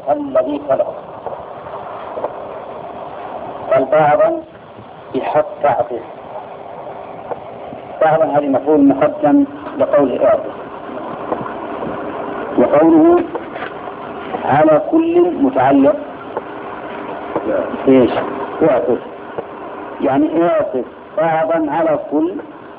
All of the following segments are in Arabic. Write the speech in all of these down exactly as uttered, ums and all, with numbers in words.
غاية الذي خلق. قال بعضا بحق تعطف. بعضا هذه مفعول مقدم لقوله اعطف، وقوله على كل متعلق ايش؟ اعطف، يعني اعطف بعضا على كل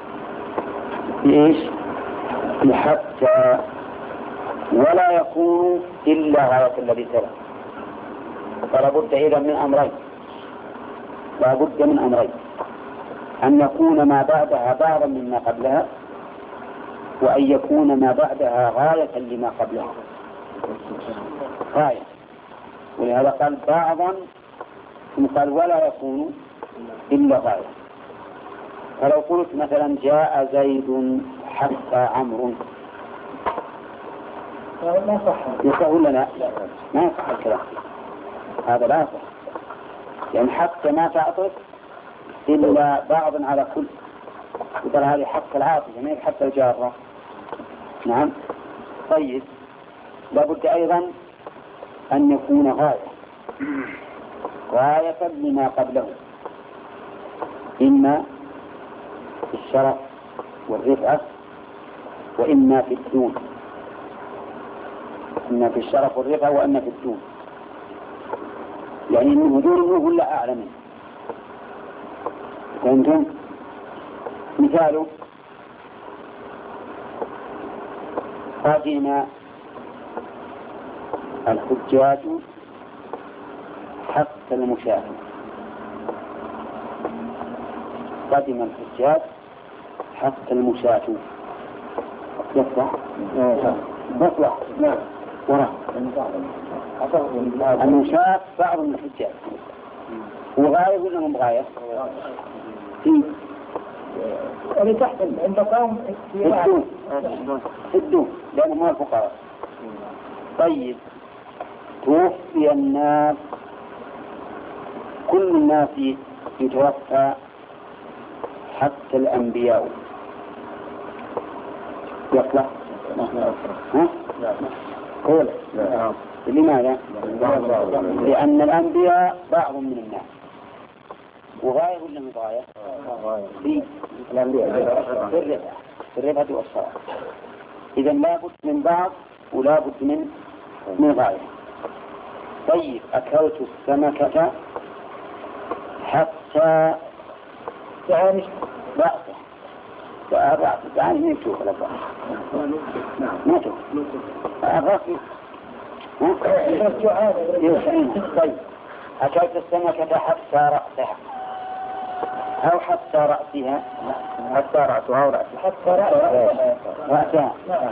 بايش؟ بحتى، ولا يكون الا غاية الذي تلا. فلا بد اذا من امرين، لا بد من امرين: ان يكون ما بعدها بعضا مما قبلها، وان يكون ما بعدها غاية لما قبلها. غاية، ولهذا قال بعضا ثم قال ولا يكون إلا غاية. فلو قلت مثلا جاء زيد حتى عمرو، ما صح يصح ولا لا؟ ما يصح الكلام هذا، لا يصح، يعني حتى ما تعطف إلا بعض على كل. يقول هذه حق العاطفة ما حتى الجارة. نعم. طيب، لابد أيضا أن يكون غاية غاية لما قبله، إما في الشرف والرفعة وإما في الدون، إما في الشرف والرفعة وإما في الدون، يعني من دونه ولا أعلى منه. فهمتم؟ مثاله قدم الحجاج حتى المشاهد. قدم الحجاج حتى المشاة. يصلح؟ يصلح. نعم. وراء المشاة بعض من الحجاج. هو غاية ولا مو غاية؟ اللي تحت عند قوم في الدون، في الدون لأنهم هم الفقراء. طيب، توفي الناس، كل الناس يتوفى حتى الأنبياء. يصلح؟ ها؟ قول. لماذا؟ لأن الأنبياء بعض من الناس. وغاية ولا مو غاية؟ في الأنبياء في الرفعة، في الرفعة والشرف. إذا لا بد من بعض ولا بد من من غاية. طيب، أكلت السمكة حتى يعني رأسه رأسه يعني ما يشوف ولا بعض ما يشوف الرأس. طيب، أكلت السمكة حتى رأسها أو حتى رأسها، حتى رأسها أو رأسها، حتى رأسها.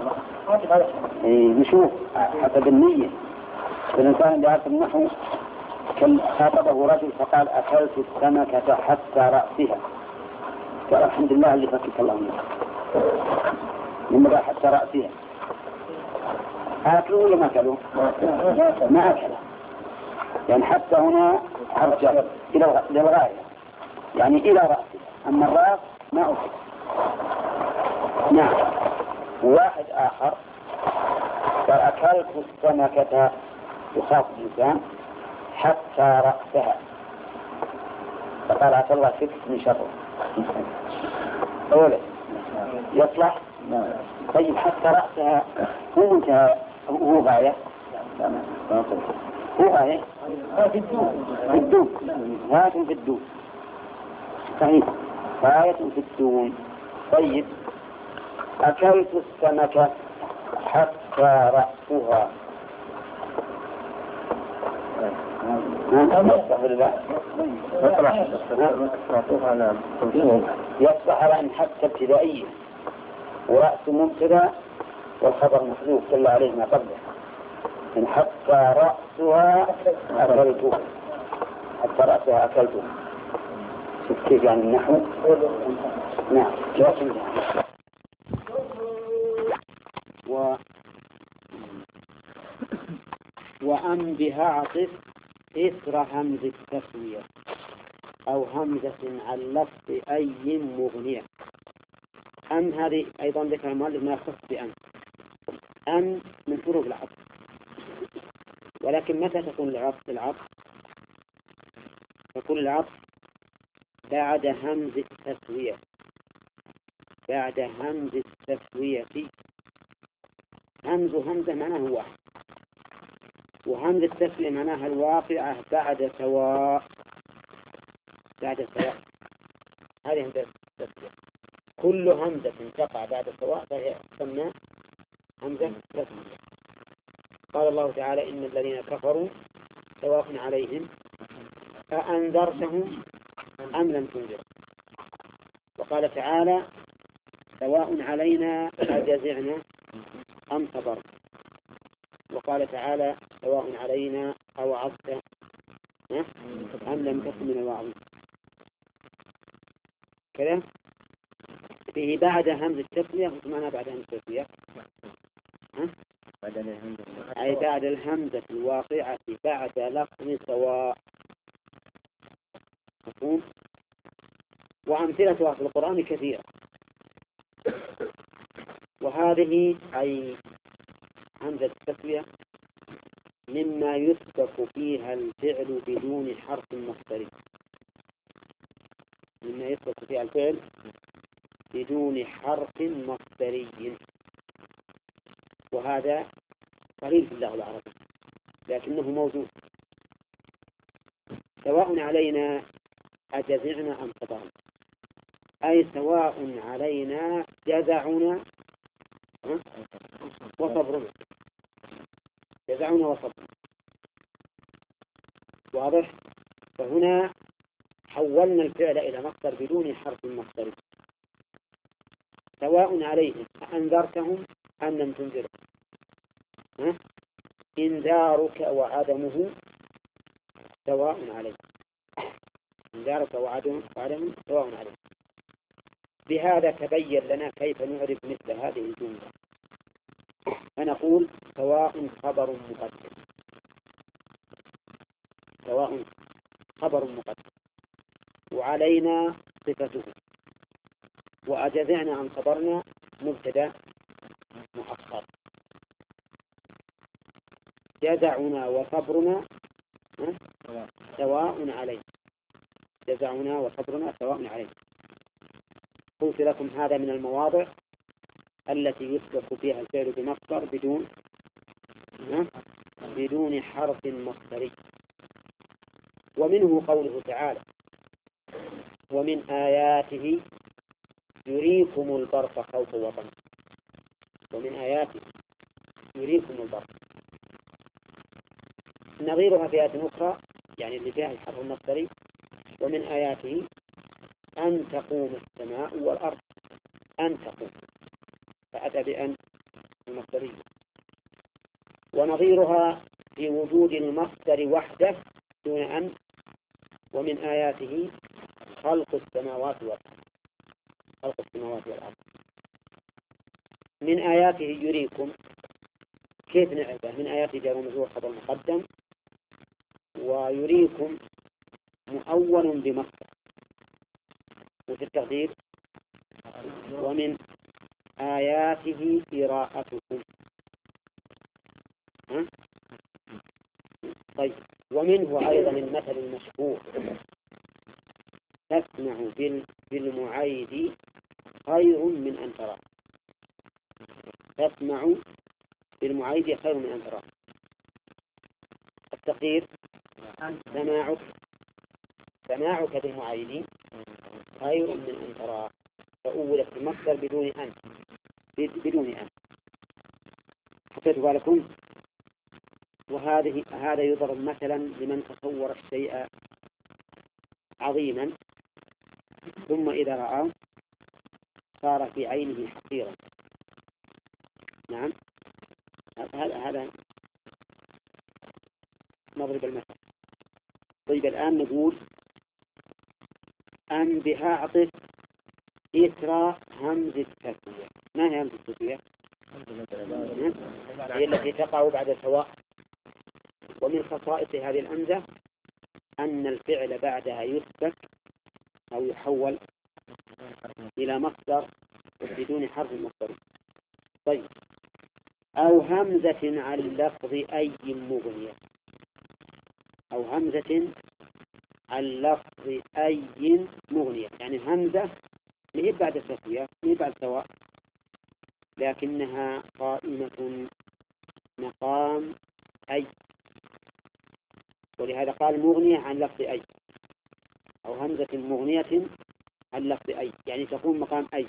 نشوف حسب النية. الإنسان اللي عارف النحو كان خاطبه رجل فقال أكلت السمكة حتى رأسها، قال الحمد لله اللي فكك الله منه، لماذا حتى رأسها؟ أكلوا ولا ما أكلوا؟ ما أكلوا، يعني حتى هنا حرف جر إلى الغاية، يعني إلى رأسه. أما الرأس ما أكل. نعم. واحد آخر قال أكلت السمكة، يخاف الإنسان حتى رأسها، فقال عسى الله فيك من شره. أولا يصلح؟ طيب، حتى رأسها هو منتهى، هو غاية، هو غاية في الدون، في الدون غاية في الدون. صحيح، غاية في الدون. طيب، أكلت السمكة حتى رأسها، يصلح على أن حتى ابتدائية، ورأس مبتدأ والخبر محذوف دل عليه ما قبله، إن حتى رأسها أكلته، حتى رأسها أكلته. شوف كيف يعني النحو. نعم. و وأم بها عطف إثر همز التسوية أو همزة عن لفظ أي مغنية. أم هذه أيضا ذكر المؤلف ما يختص بأم. أم من حروف العطف، ولكن متى تكون العطف العطف تكون العطف بعد همز التسوية، بعد همز التسوية. همز همزة معناه واحد، وهمز التسوية معناها الواقعة بعد سواء، بعد سواء. هذه همزة التسوية. كل همزة تقع بعد سواء فهي تسمى همزة تسوية. قال الله تعالى إن الذين كفروا سواء عليهم أأنذرتهم أم لم تنذر. وقال تعالى سواء علينا أجزعنا أم صبرنا. وقال تعالى سواء علينا أوعظت أم لم تكن من الواعظين. كذا فيه بعد همز التسوية. وش معنى بعد همز التسوية؟ أي بعد الهمزة الواقعة بعد لفظ سواء. مفهوم؟ وأمثلتها في القرآن كثيرة، وهذه أي همزة التسوية مما يسبق فيها الفعل بدون حرف مصدري، مما يسبق فيها الفعل بدون حرف مصدري، وهذا قليل في اللغة العربية لكنه موجود. سواء علينا أجزعنا أم صبرنا، أي سواء علينا جزعنا وصبرنا، جزعنا وصبرنا. واضح؟ فهنا حولنا الفعل إلى مصدر بدون حرف مصدري. سواء عليهم أنذرتهم أم لم تنذرهم. إنذارك وعدمه سواء عليهم، إنذارك وعدمه سواء عليهم. بهذا تبين لنا كيف نعرف مثل هذه الجملة. فنقول سواء خبر مقدم، سواء خبر مقدم، وعلينا صفته، وأجزعنا عن خبرنا مبتدا مؤخر. جزعنا وصبرنا سواء علينا، جزعنا وصبرنا سواء علينا. قلت لكم هذا من المواضع التي يسبق فيها الفعل بمصدر بدون بدون حرف مصدري. ومنه قوله تعالى ومن آياته يريكم البرق خوفا وطمعا. ومن آياته يريكم البرق. نظيرها في آيات أخرى يعني اللي فيها الحرف المصدري ومن آياته أن تقوم السماء والأرض، أن تقوم، فأتى بأن المصدرية. ونظيرها في وجود المصدر وحده دون أن ومن آياته خلق السماوات والأرض، خلق السماوات والأرض. من آياته يريكم كيف نعرفه؟ من آياته جار ومجرور خبر مقدم، ويريكم مؤول بمصدر، وفي التقدير ومن آياته قراءتكم. ها؟ طيب ومنه أيضا المثل المشهور تسمع بالمعايد خير من أن ترى. تسمع بالمعايد خير من أن ترى. التقدير سماعك سماعك بالمعايد خير من أن ترى، فأولت المصدر بدون أن بدون أن. حطيت بالكم؟ وهذه هذا يضرب مثلا لمن تصور الشيء عظيما ثم إذا رآه صار في عينه حقيرا. نعم هذا هذا نضرب المثل. طيب الآن نقول أن بها عطف إثر همز التسوية. ما هي همز التسوية؟ هي التي تقع بعد سواء. ومن خصائص هذه الهمزة أن الفعل بعدها يثبت أو يحول إلى مصدر بدون حرف مصدر. طيب أو همزة عن لفظ أي مغنية. همزة عن لفظ أي مغنية، يعني همزة هي بعد التسوية هي بعد سواء، لكنها قائمة مقام أي، ولهذا قال مغنية عن لفظ أي، أو همزة مغنية عن لفظ أي، يعني تكون مقام أي.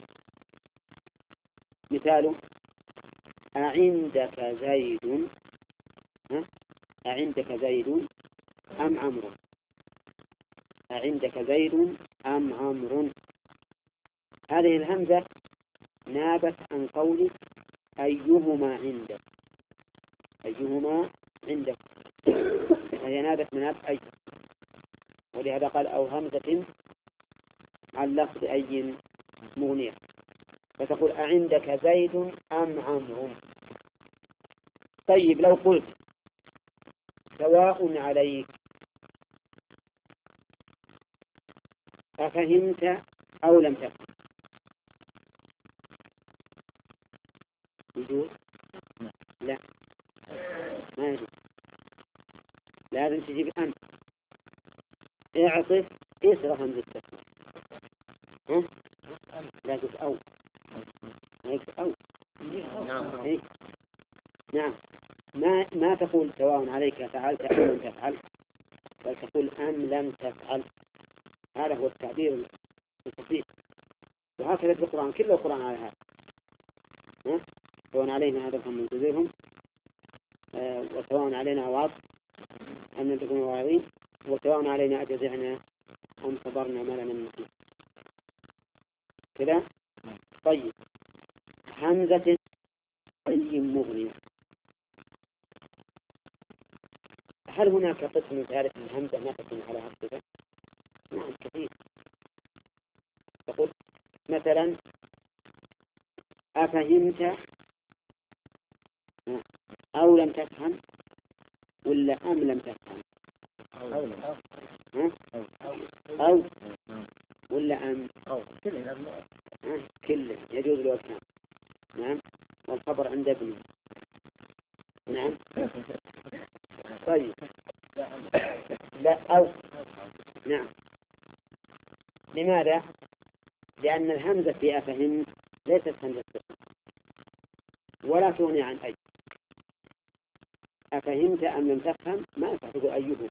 مثاله أعندك زيد، أعندك زيد أم عمرو، أعندك زيد أم عمرو. هذه الهمزة نابت عن قولك أيهما عندك، أيهما عندك، هي نابت من أب أي، ولهذا قال أو همزة عن لفظ أي مغنية، فتقول أعندك زيد أم عمرو. طيب لو قلت سواء عليك أفهمت أو لم تفهم، يجوز؟ لا ما يجوز، لازم تجيب أنت اعطف اسرة همزة التسوية، لا تقول أو أو إيه؟ نعم، ما ما تقول سواء عليك فعلت أو لم تفعل، بل تقول أم لم تفعل. هذا هو التعبير الفصيح، وهكذا في القرآن، كل القرآن على هذا. سواء علينا هدفهم من جزيرهم آه وسواء علينا وعظ أم لم تكونوا واعظين، وسواء علينا أجزعنا أم صبرنا ما لنا من محيط كذا. طيب همزة أي مغنية، هل هناك قسم ثالث من همزة ما تكون على هذا؟ نعم كثير. تقول مثلا أفهمت أو لم تفهم، ولا أم لم تفهم، أو أو ولا أم كله يجوز له كان. نعم، والخبر عند ابنه. نعم. طيب لا أو. نعم. لماذا؟ لأن الهمزة في أفهم ليست همزة ولا تغني عن أي. أفهمت أم لم تفهم ما ينفع تقول أيهما،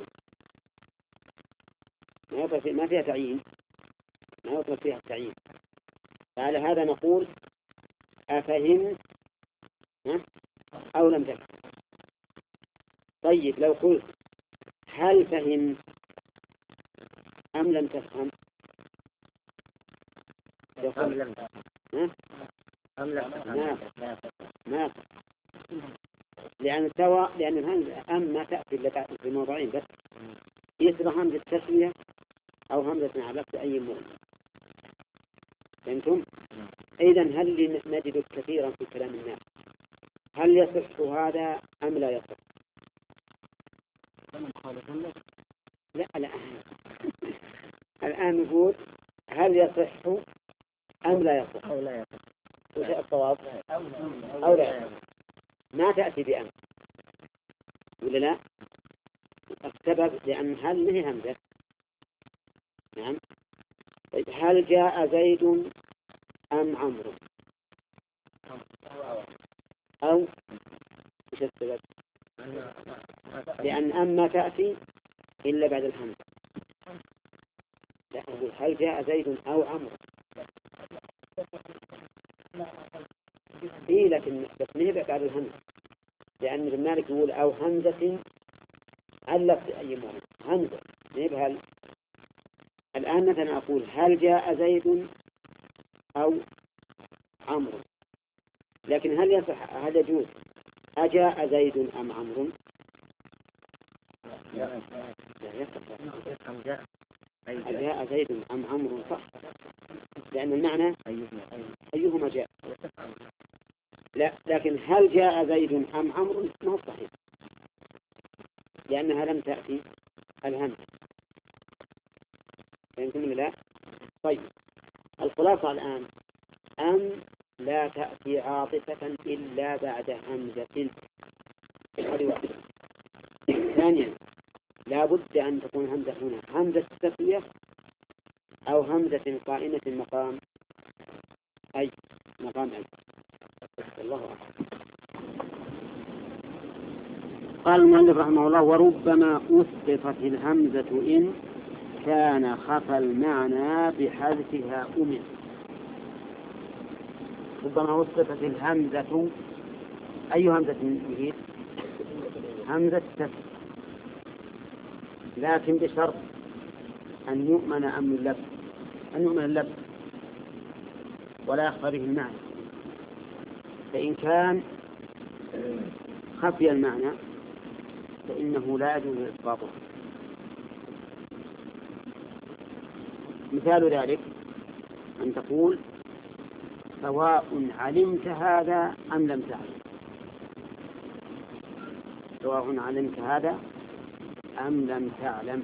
ما يطلق في... ما فيها تعيين، ما يطلق فيها التعيين. فعلى هذا نقول أفهم أو لم تفهم. طيب لو قلت هل فهم أم لم تفهم، أم لم تفهم أم لم تفهم ما لأن سواء، لأن الهمزة أم ما تأتي إلا تأتي في موضعين بس، يسبق همزة التسوية أو همزة على أي مؤمن. فهمتم؟ إذن هل نجد كثيرا في كلام الناس هل يصح هذا أم لا يصح؟ لا لا الآن نقول هل يصح أم لا يصح؟ أو لا يصح. وش الصواب؟ أو لا يصح. ما تأتي بأم ولا لا؟ السبب لأن هل هي همزة. نعم. طيب هل جاء زيد أم عمرو؟ أو وش السبب؟ لأن أم ما تأتي إلا بعد الهمزة. لا أقول هل جاء زيد أو عمرو؟ إيه لكن بس نهبع بعد الهمزة، لأن ابن مالك يقول أو همزة علقت أي مرة همزة نهبها. الآن مثلا أقول هل جاء زيد أو عمرو، لكن هل يصح هل يجوز أجاء زيد أم عمرو؟ لا يصح. أجاء زيد أم عمرو صح، لأن المعنى أيهما جاء. لا لكن هل جاء زيد أم عمرو ما هو صحيح، لأنها لم تأتي الهمزة. فهمتم ولا لا؟ طيب الخلاصة الآن أم لا تأتي عاطفة إلا بعد همزة. هذه واحدة. ثانيا لا بد أن تكون همزة هنا همزة التسوية أو همزة قائمة مقام أي مقام أي. الله أكبر. قال المؤلف رحمه الله: وربما أسقطت الهمزة إن كان خفى المعنى بحذفها أمر. ربما أسقطت الهمزة، أي همزة يريد؟ همزة التسوية، لكن بشرط أن يؤمن أمن اللبس، أن يؤمن اللبس ولا يخفى به المعنى. فإن كان خفي المعنى فإنه لا يجوز إسقاطه. مثال ذلك أن تقول: سواء علمت هذا أم لم تعلم، سواء علمت هذا أم لم تعلم،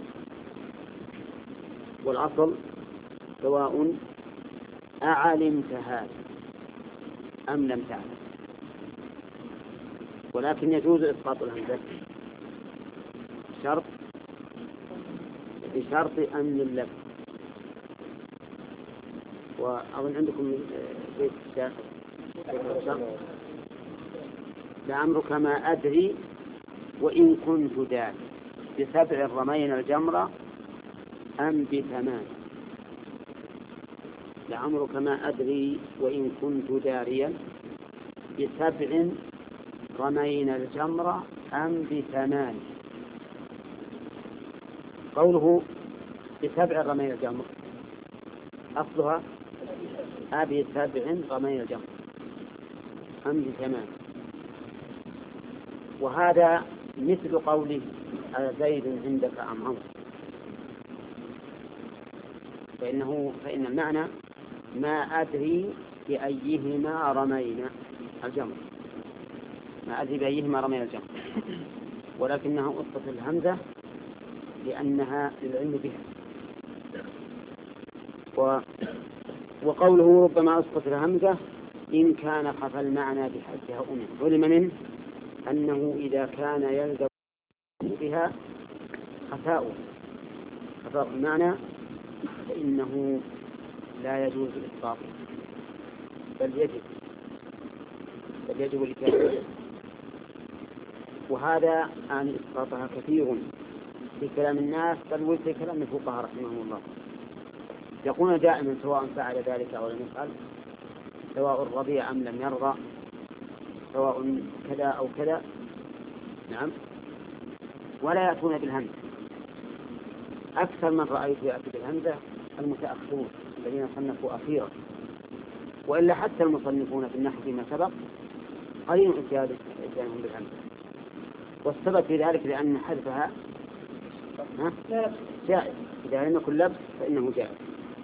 والأصل سواء أعلمت هذا أم لم تعلم، ولكن يجوز إسقاط الهمزة شرط بشرط أمن اللبس. وأظن عندكم بيت الشعر: لعمرك ما أدري وإن كنت داري بسبع رمين الجمرة أم بثمان. لعمرك ما أدري وإن كنت داريا بسبع رمين الجمرة أم بثمان. قوله بسبع رمين الجمرة أصلها أبي سبع رمين الجمرة أم بثمان. وهذا مثل قوله: زيد عندك أم عمرو، فإنه فإن المعنى ما أدري بأيهما رمينا الجمر، ما أدري بأيهما رمينا الجمر، ولكنها أسقطت الهمزة لأنها للعلم بها. و... وقوله ربما أسقط الهمزة إن كان خفى المعنى بحذفها أمر، علم منه أنه إذا كان يلزم بها خفاء خفاء المعنى فإنه لا يجوز إسقاطه، بل يجب بل يجب الإتيان. وهذا عن إسقاطها كثير في كلام الناس، بل في كلام الفقهاء رحمهم الله. يقولون دائما سواء فعل ذلك أو لم يفعل، سواء رضي أم لم يرضى، سواء كذا أو كذا، نعم، ولا يأتون بالهمزة. أكثر من رأيت يأتي بالهمزة المتأخرون الذين صنفوا أخيرا، وإلا حتى المصنفون في النحو فيما سبق قليل إتيانهم بالهمزة. والسبب في ذلك لأن حذفها جائز، إذا لم يكن لبس فإنه جائز.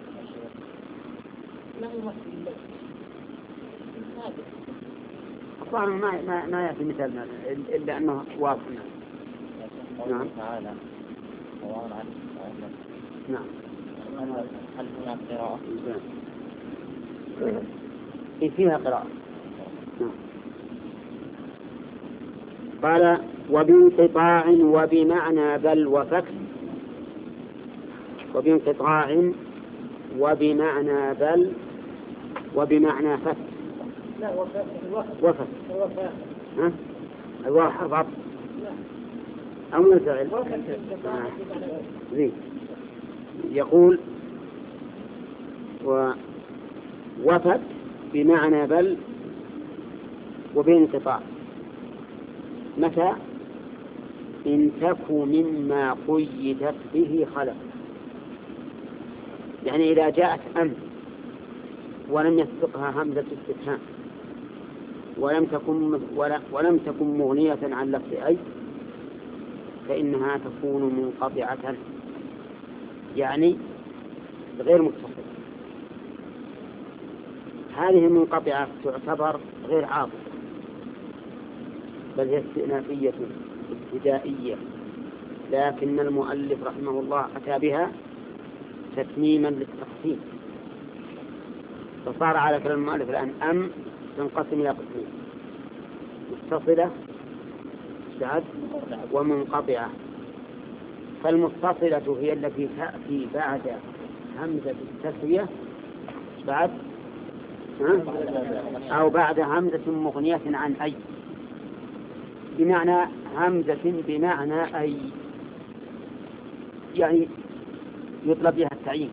طبعا ما ما ما يأتي مثالنا إلا أنه واضح. نعم تعالى سواء على نعم. هل هناك قراءة؟ إيه فيها قراءة. نعم. قال: وبانقطاع وبمعنى بل وفك، وبانقطاع وبمعنى بل وبمعنى فك. لا وفك وفك وفك ها الواو حرف عطف أو منفعل. زين. يقول: ووفك بمعنى بل وبانقطاع. متى؟ إن تك مما قيدت به خلق، يعني إذا جاءت أم ولم يسبقها همزة استفهام ولم تكن ولم تكن مغنية عن لفظ أي، فإنها تكون منقطعة، يعني غير متصلة. هذه المنقطعة تعتبر غير عاطفة، بل هي استئنافية ابتدائية، لكن المؤلف رحمه الله أتى بها تتميما للتقسيم، فصار على كلام المؤلف الآن أم تنقسم إلى قسمين: متصلة ومنقطعة. فالمتصلة هي التي تأتي بعد همزة التسوية بعد أو بعد همزة مغنية عن أي، بمعنى همزة بمعنى أي، يعني يطلب بها التعيين.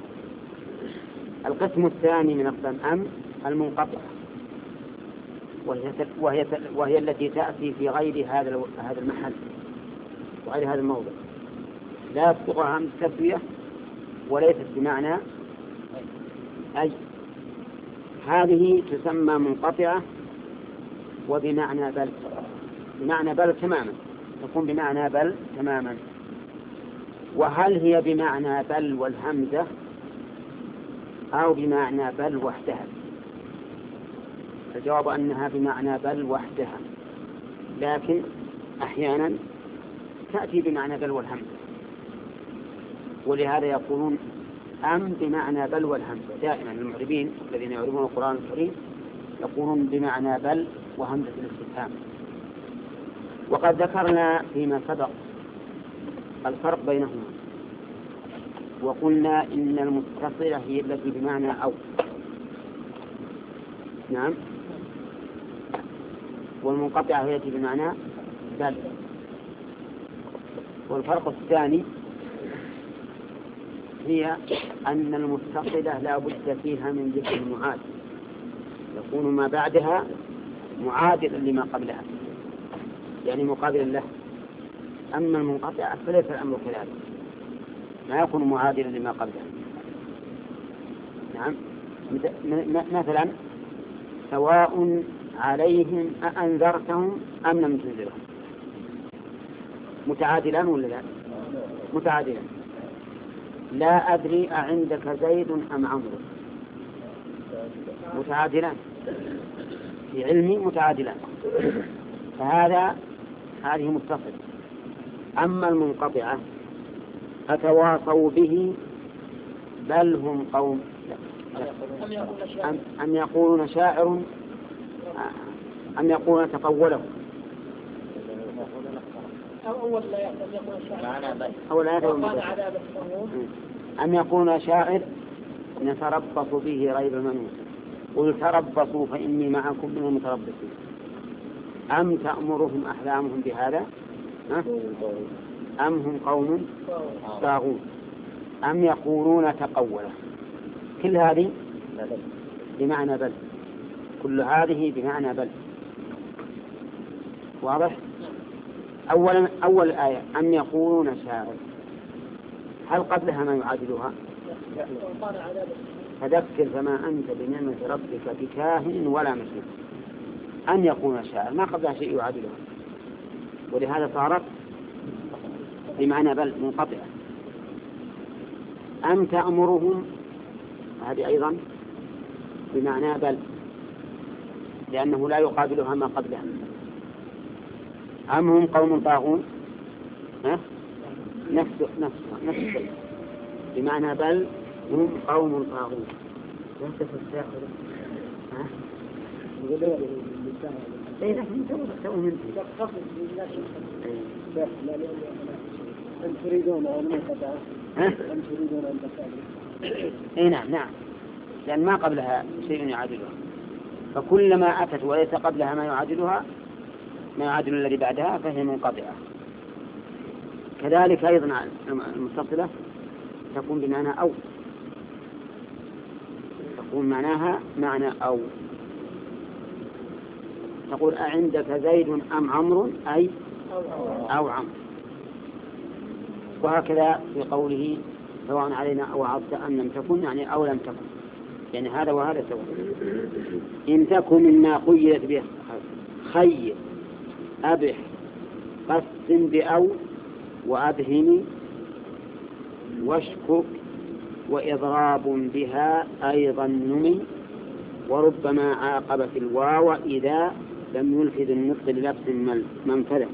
القسم الثاني من أقسام أم المنقطعة، وهي, وهي, وهي التي تأتي في غير هذا هذا المحل وغير هذا الموضع، لا يسبقها همزة التسوية وليست بمعنى أي، هذه تسمى منقطعة وبمعنى بل، بمعنى بل تماما، تكون بمعنى بل تماما. وهل هي بمعنى بل والهمزة أو بمعنى بل وحدها؟ الجواب أنها بمعنى بل وحدها، لكن أحيانا تأتي بمعنى بل والهمزة، ولهذا يقولون أم بمعنى بل والهمزة. دائما المعربين الذين يعرفون القرآن الكريم يقولون بمعنى بل وهمزة الاستفهام. وقد ذكرنا فيما سبق الفرق بينهما، وقلنا إن المتصلة هي التي بمعنى أو، نعم، والمنقطعة هي التي بمعنى بل. والفرق الثاني هي أن المتصلة لا بد فيها من ذكر المعاد، يكون ما بعدها معادلا لما قبلها، يعني مقابلا له. أما المنقطعة فليس الأمر كذلك، ما يكون معادلا لما قبلها. نعم، مثلا سواء عليهم أأنذرتهم أم لم تنذرهم، متعادلان ولا لا؟ متعادلان. لا أدري أعندك زيد أم عمرو، متعادلان في علمي، متعادلان، فهذا هذه متصل. أما المنقطعة أتواصوا به بل هم قوم، أم يقولون شاعر أم يقولون تقوله، أول لا يقول شاعر أول لا يقول أم يقولون شاعر نتربص به ريب المنون، قل تربصوا فإني معكم من المتربصين. أم تأمرهم أحلامهم بهذا أم هم قوم طاغون، أم يقولون تقوله. كل هذه بمعنى بل، كل هذه بمعنى بل. واضح؟ أولا أول آية أم يقولون شاعر، هل قبلها ما يعادلها؟ فذكر فما أنت بنعمة ربك بكاهن ولا مجنون. أن يقولون شاعر ما قبلها شيء يعادلها، ولهذا صارت بمعنى بل منقطعة. أم تأمرهم، هذه أيضا بمعنى بل، لأنه لا يقابلها ما قبلها. أم هم قوم طاغون، نفس نفس نفس الشيء بمعنى بل هم قوم طاغون. وانت تستاخر ها اي لكن تو من أن تريدون أن منقطعة أن تريدون أن تقابل. اي نعم نعم، لأن ما قبلها شيء يعادلها، فكلما أتت وليس قبلها ما يعادلها ما يعادل الذي بعدها فهي منقطعة. كذلك أيضا المتصلة تكون بمعنى أو، تكون معناها معنى أو، تقول أعندك زيد أم عمرو أي أو عمرو. وهكذا في قوله سواء علينا أو عبد أن لم تكن، يعني أو لم تكن، يعني هذا وهذا سواء. إن تكن مما خيرت به خير أبح قسم بأو وأبهم واشكك وإضراب بها أيضا نمي، وربما عاقب في الواو إذا لم يلفظ النطق للبس منفذة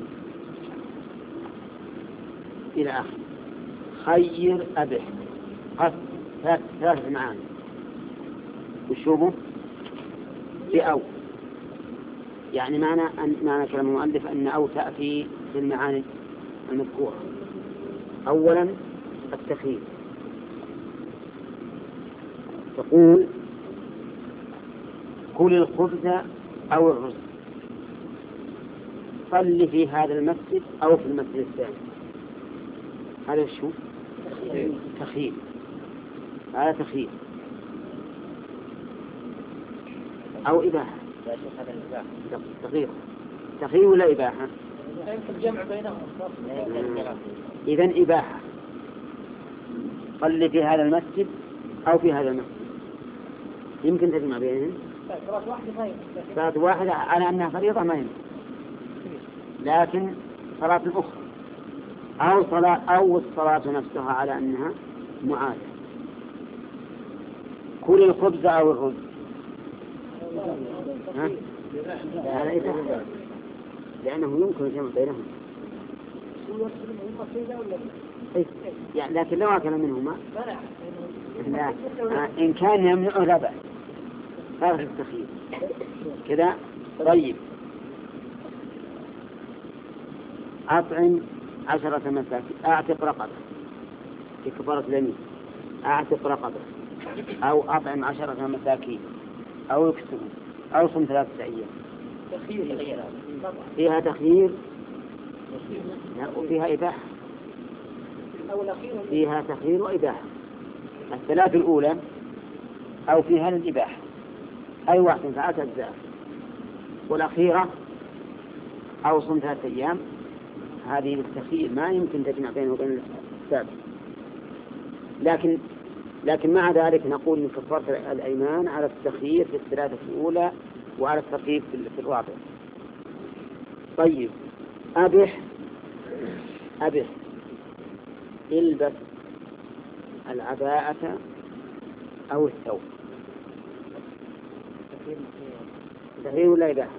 إلى آخر. خير أبح قسم ثلاث معاني، وشوفوا بأو، يعني معنى أن معنى كلام المؤلف أن أو تأتي في المعاني المذكورة، أولا التخيير، تقول كل الخبز أو الرز، صل في هذا المسجد أو في المسجد الثاني. هذا شو؟ تخيير، هذا تخيير أو إباحة. تخيير تخيير ولا إباحة؟ الجمع بينهم. إذن إباحة، صل في هذا المسجد أو في هذا المسجد، يمكن تجمع بينهم. صلاة واحدة على أنها فريضة ما يمكن، لكن صلاة أخرى أو صلاة أو الصلاة نفسها على أنها معادة. كل الخبز أو الرز، ها؟ هذا إباحة لأنه يمكن الجمع بينهم. يعني لكن لو أكل منهما لا، إن كان يمنعه لا بأس، هذا التخيير كذا. طيب، أطعم عشرة مساكين، أعتق رقبة في كفارة اليمين، أعتق رقبة أو أطعم عشرة مساكين أو اكسهم أو صم ثلاثة أيام. فيها تخيير وفيها إباحة، فيها تخيير وإباحة. الثلاث الأولى أو فيها الإباحة، أي واحد فعلت أجزاء، والأخيرة أو صم ثلاثة أيام هذه التخيير ما يمكن تجمع بينه وبين السابق. لكن لكن مع ذلك نقول من كفارة الأيمان على التخيير في الثلاثة الأولى وعلى التخيير في الرابع. طيب، أبح أبح البس العباءة أو الثوب، تخيير ولا إباحة؟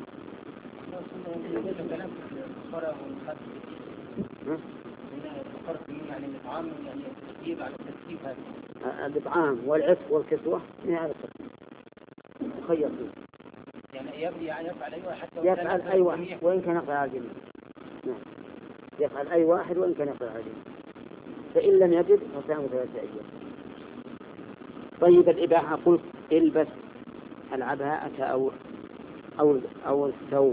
الإطعام والعتق والكسوة من هذا التخيير خير فيه، يعني يفعل أي واحد يفعل أي واحد وإن كان يقرأ على الجميع. نعم، يفعل أي واحد وإن كان يقرأ على الجميع، فإن لم يجد فصيام ثلاثة أيام. طيب، الإباحة قلت البس العباءة أو أو أو الثوب،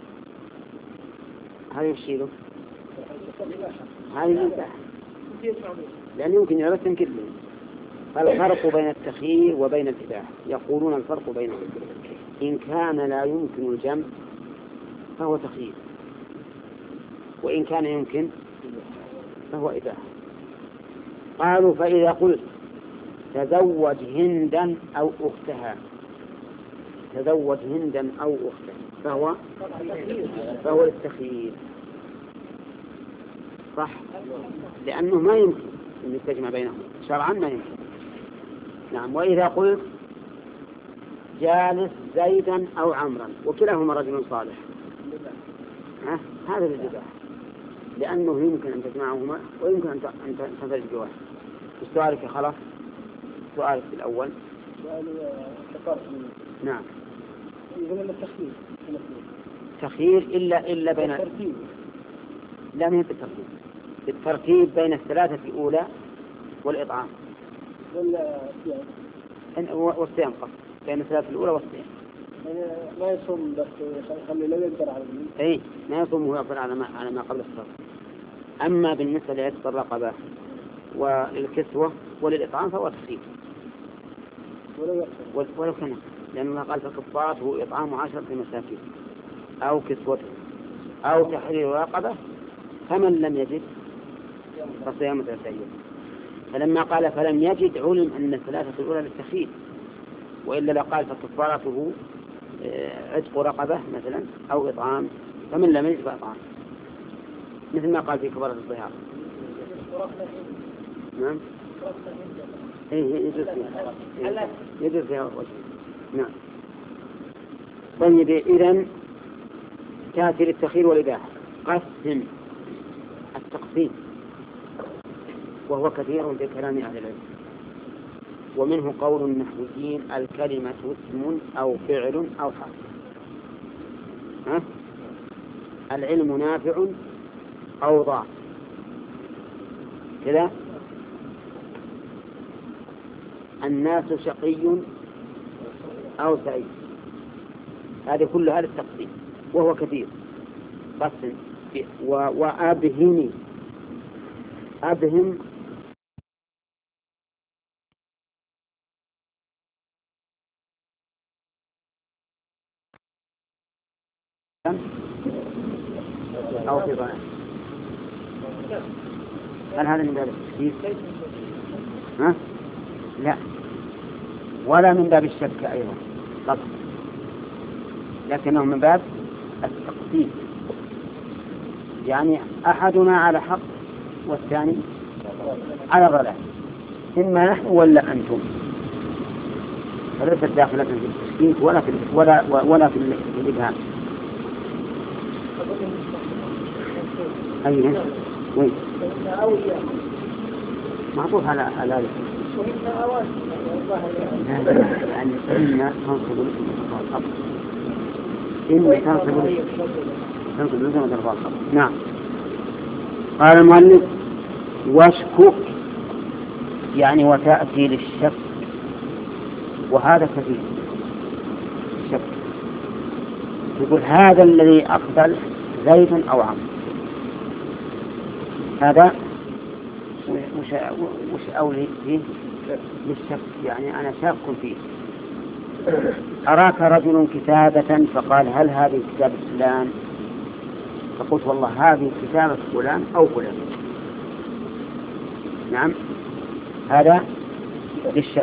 هذا يشيله، هذه الإباحة لأن يمكن يلبسهم كلهم. فالفرق بين التخيير وبين الإباحة، يقولون الفرق بينهم إن كان لا يمكن الجمع فهو تخيير، وإن كان يمكن فهو إباحة. قالوا فإذا قلت تزوج هندا أو أختها، تزوج هندا أو أختها فهو فهو التخيير، صح، لأنه ما يمكن أن تجمع بينهم شرعا، ما يمكن. نعم. وإذا قلت جالس زيدا أو عمرا وكلاهما رجل صالح، ها؟ هذا الإباحة لأنه يمكن أن تجمعهما ويمكن أن تنفرد بواحد. السؤال خلاص، سؤالك الأول نعم التخيير تخيير إلا إلا بين الترتيب، لا من الترتيب، الترتيب بين الثلاثة الأولى والإطعام والصيام، قصد بين الثلاثة الأولى والصيام. ما يصوم بس يخلي لا يقدر على الجميع. أي ما يصوم ويقدر على ما على ما قبل الصلاة. أما بالنسبة لعتق الرقبة وللكسوة وللإطعام فهو تخيير ولو كان، لأن الله قال فكفارته هو إطعام عشرة مساكين أو كسوة أو تحرير رقبة، فمن لم يجد فصيام ثلاثة أيام. فلما قال فلم يجد علم أن الثلاثة الأولى للتخيير، وإلا لقال فكفارته عتق رقبة مثلا أو إطعام، فمن لم يجد فإطعام، مثل ما قال في كفارة الظهار. نعم. إيه يجوز فيها، يجوز فيها الرجل. نعم. طيب، إذن تأتي للتخيير والإباحة. قسم التقسيم وهو كثير في كلام أهل العلم، ومنه قول النحويين الكلمة اسم أو فعل أو حرف. ها؟ العلم نافع أو ضار، كذا. الناس شقي أو سعيد، هذه كلها للتقسيم وهو كثير. قسم وأبهني، أبهم أو في ضمان. هل هذا من باب التشكيك؟ ها؟ لا، ولا من باب الشك أيضا طبعا، لكنه من باب التقسيم، يعني أحدنا على حق والثاني على ضلال، إما نحن ولا أنتم، فليست داخلة في التشكيك ولا في ولا ولا في الإبهام. أي وين؟ معطوف على على ذلك. يعني إن تنصب الخبر، إن تنصب تنصب الاسم وترفع الخبر. نعم. قال المؤلف: واشكك، يعني وتأتي للشك، وهذا كثير. الشك يقول هذا الذي أقبل زيد أو عمرو، هذا وش وش أولي فيه للشك، يعني أنا شاك فيه. أراك رجل كتابة فقال هل هذه كتابة فلان؟ فقلت والله هذه كتابة فلان أو فلان. نعم، هذا للشك.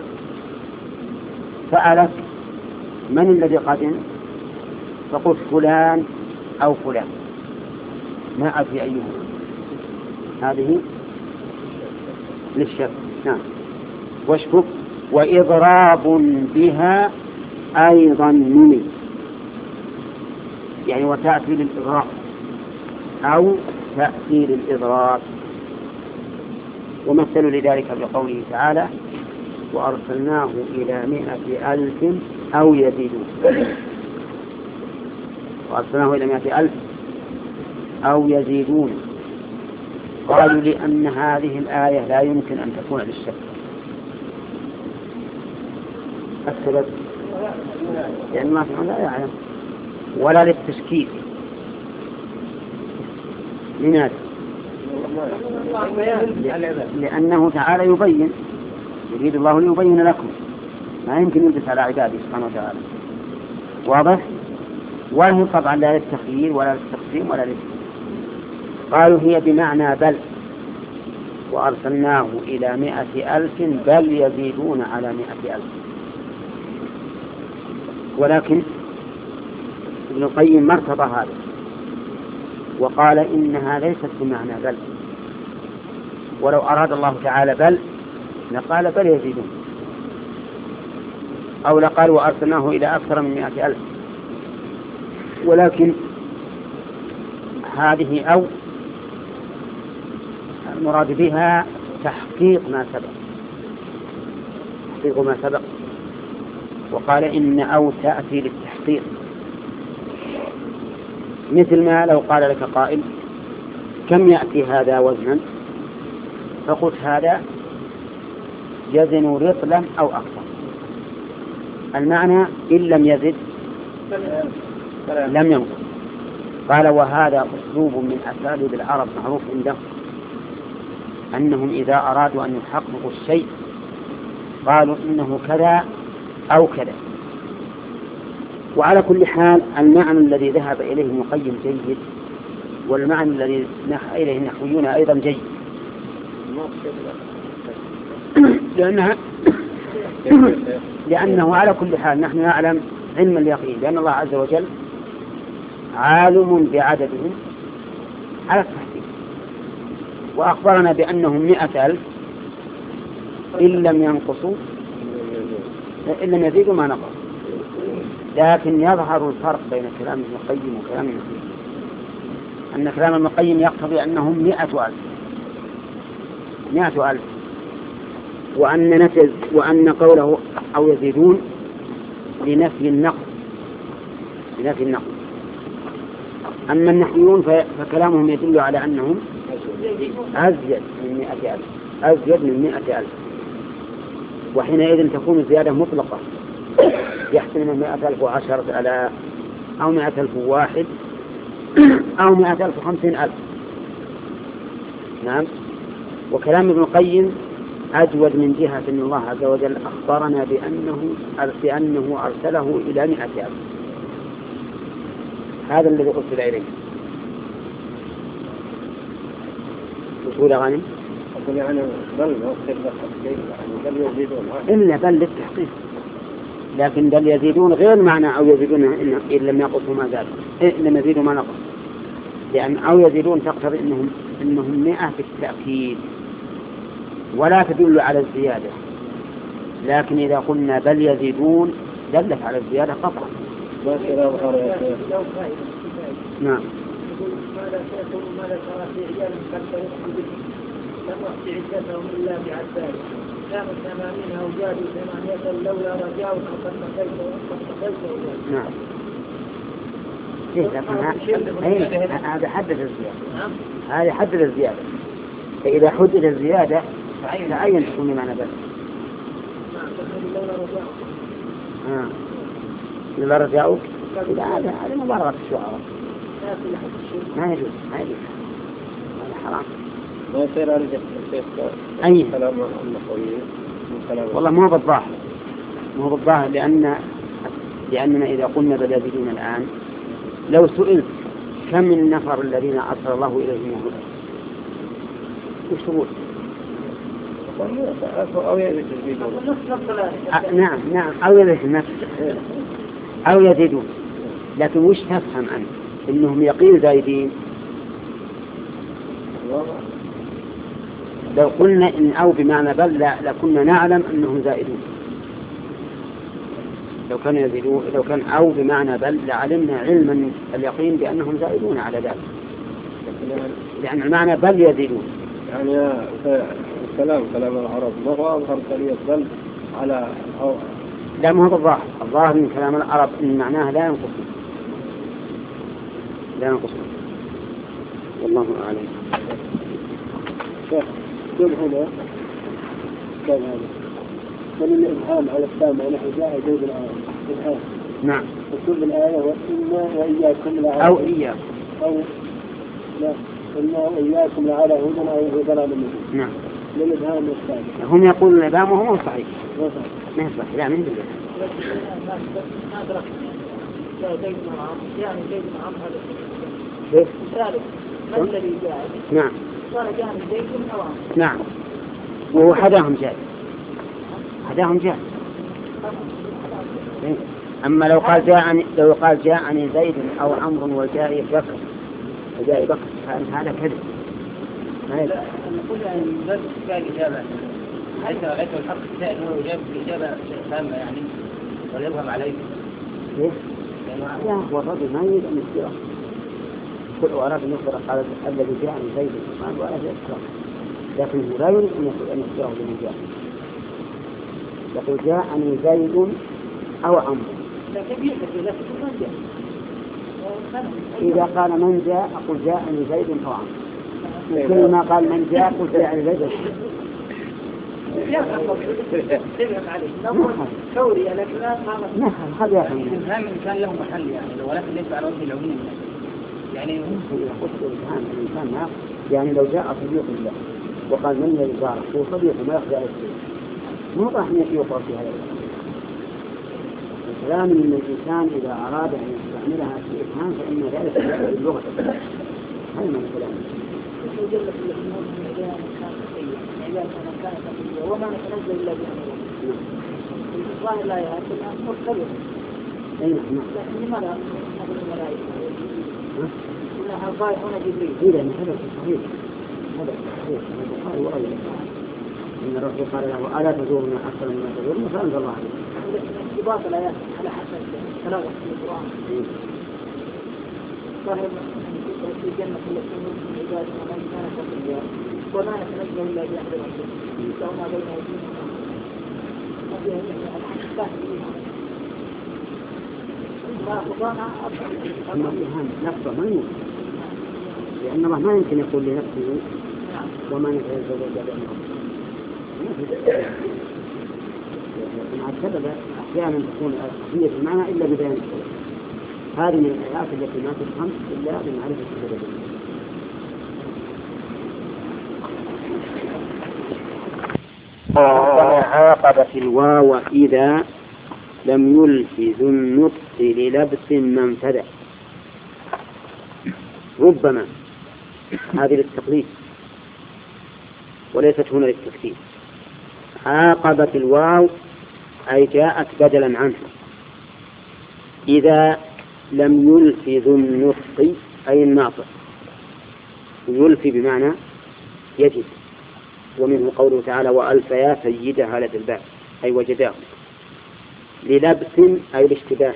سألك من الذي قدم؟ فقلت فلان أو فلان، ما أدري أيهما، هذه للشك. نعم. واشكك وإضراب بها أيضا مني، يعني وتأتي للإضراب أو تأتي للإضراب. ومثلوا لذلك بقوله تعالى: وأرسلناه إلى مائة ألف أو يزيدون. وأرسلناه إلى مائة ألف أو يزيدون. قالوا لأن هذه الآية لا يمكن أن تكون للشك. السبب لأن الله سبحانه لا يعلم، ولا للتشكيك. لماذا؟ لأنه تعالى يبين، يريد الله ليبين لكم، ما يمكن يلبس على عباده سبحانه وتعالى. واضح؟ وهي طبعا لا للتخيير ولا للتقسيم ولا للتقسيم. قالوا هي بمعنى بل، وأرسلناه إلى مائة ألف بل يزيدون على مائة ألف. ولكن ابن القيم مرتضى هذا وقال إنها ليست بمعنى بل، ولو أراد الله تعالى بل لقال بل يزيدون، أو لقال وأرسلناه إلى أكثر من مائة ألف. ولكن هذه أو المراد بها تحقيق ما سبق، تحقيق ما سبق. وقال إن أو تأتي للتحقيق، مثل ما لو قال لك قائل كم يأتي هذا وزنا؟ فقلت هذا يزن رطلا أو أكثر، المعنى إن لم يزد لم ينقص. قال وهذا أسلوب من أساليب العرب معروف عندهم، أنهم إذا أرادوا أن يحققوا الشيء قالوا إنه كذا أو كذا. وعلى كل حال المعنى الذي ذهب إليه ابن القيم جيد، والمعنى الذي نحى إليه النحويون أيضا جيد، لأنها لأنه على كل حال نحن نعلم علم اليقين لأن الله عز وجل عالم بعددهم على التحديد، وأخبرنا بأنهم مئة ألف إن لم ينقصوا إن لم يزيدوا ما نقص. لكن يظهر الفرق بين كلام ابن القيم وكلام ابن القيم، أن كلام ابن القيم يقتضي أنهم مئة ألف مئة ألف، وأن نفذ وأن قوله أو يزيدون لنفي النقص لنفي النقص. أما النحويون فكلامهم يدل على أنهم أزيد من مئة ألف أزيد من مئة ألف، وحينئذ تكون الزيادة مطلقة يحتمل من مئة ألف وعشرة ألاف أو مئة ألف وواحد أو مئة ألف وخمسين ألف. نعم. وكلام ابن القيم أجود من جهة أن الله عز وجل أخبرنا بأنه, بأنه أرسله إلى مئة ألف. هذا الذي أرسل إليه. وصول غنم يعني بل بل يزيدون إلا بل للتحقيق، لكن بل يزيدون غير معنى أو يزيدون إن لم يقصوا ما زادوا، إن لم يزيدوا ما نقص، لأن أو يزيدون تقتضي إنهم إنهم مئة في التأكيد ولا تدل على الزيادة، لكن إذا قلنا بل يزيدون دلت على الزيادة قطعا. نعم. ماذا سيكون ماذا ترى في عيال قد تركوا به لم يحصي عدتهم إلا بعداد كانوا ثمانين أو زادوا ثمانية لولا رجعوا فقد تخلفوا. نعم. هذا حدد الزيادة. هذا حدد الزيادة. فإذا حدد الزيادة تعين تكون معنا بس. آه. لولا رجعوا إذا هذا هذا مبالغة الشعراء. ما يجوز ما يجوز هذا حرام. ما يصير على الشيخ أي كلام النحويين والله ما هو بالظاهر ما هو بالظاهر لأن لأننا إذا قلنا بل يزيدون الآن لو سئلت كم النفر الذين أرسل الله إليهم الهدى وش تقول؟ أو يزيدون نعم نعم أو يزيدون أو يزيدون، لكن وش تفهم أنت؟ إنهم يقين زايدين؟ لو قلنا إن أو بمعنى بل لا لكنا نعلم أنهم زائدون. لو كان يزيدون لو كان أو بمعنى بل لعلمنا علما اليقين بأنهم زائدون على ذلك، لأن المعنى بل يزيدون. يعني كلام كلام العرب ما هو أظهر كلمة بل على أو لا ما هو الظاهر. الظاهر من كلام العرب إن معناه لا ينقص لا ينقص والله أعلم. كم هنا كم هذا من الإبهام على السامع نحن جاء جوز الآية الإبهام. نعم. وكل الآية وإنا وإياكم لعلى أو إياكم أو لا إنا وإياكم لعلى هدى أو هدى من نعم للإبهام والسامع. هم يقولون الإبهام وهو صحيح ما صحيح ما هي صحيح لا من بالله. يعني زيد مع عمرو كيف؟ ثالث ما الذي جاء؟ نعم. قال جاء زيد أو عمرو. نعم. وهو حداهم جاء حداهم جاء. أما لو قال جاءني لو قال جاءني زيد أو عمرو وجاء بكر وجاء بكر هذا كذب. ما يلا نقول يعني بس كان إجابة ليس ليس الحق السائل هو يجاب بإجابة تامة يعني ويبهم عليه. ليه؟ لا هو الرجل ما يريد أن يخبره. كل أراد أن يخبر قال الذي جاءني زيد قال ولا يخبر، لكن هو لا يريد أن يخبره بمن جاء. يقول جاءني زيد أو عمرو. إذا قال من جاء أقول جاءني زيد أو عمرو، كل ما قال من جاء قلت جاءني زيد. نعم هذا يعني الإبهام كان له محل يعني ولكن ليس على وجه العموم يعني يقول الإبهام الإنسان يعني لو جاء صديق الله وقال من الذي زارك هو صديق ما يخدع الشيء مو راح يوقع في هذا الكلام. من الإنسان إذا أراد أن يستعملها في إبهام فإن ذلك يدعو اللغة. هذا من الكلام. وما نتنزل إلا بأمره. الظاهر لا يأكل أمر كبير. لكن لماذا نقول الملائكة؟ إنها الضائحون جبريل. إذا هذا صحيح هذا صحيح البخاري وغيره إن الرسول قال له ألا تزورنا أكثر مما تزورنا فأنزل الله عليه. استباط الآيات على حسب تلاوة القرآن. ظاهر في الجنة التي من عبادنا من كان تقيا وما نتنزل إلا بأمر ربه يسعون بين أيدينا ما خطانا أما الإهانة نفسه ما يمكن، لأن الله ما يمكن يقول لنفسه ومن يتزوج بأمره مع السبب أحيانا تكون الأصلية في المعنى إلا ببيان السبب. هذه من الآيات التي ما تفهم إلا بمعرفة السبب. ربما عاقبت الواو إذا لم يلف ذو النطق للبس منفذ. ربما هذه للتقليد وليست هنا للتكثير. عاقبت الواو أي جاءت بدلا عنه إذا لم يلف ذو النطق أي الناطق. يلف بمعنى يجد، ومنه قوله تعالى وألفيا سيدها لدى الباب أي وجداه. للبس أي الاشتباه.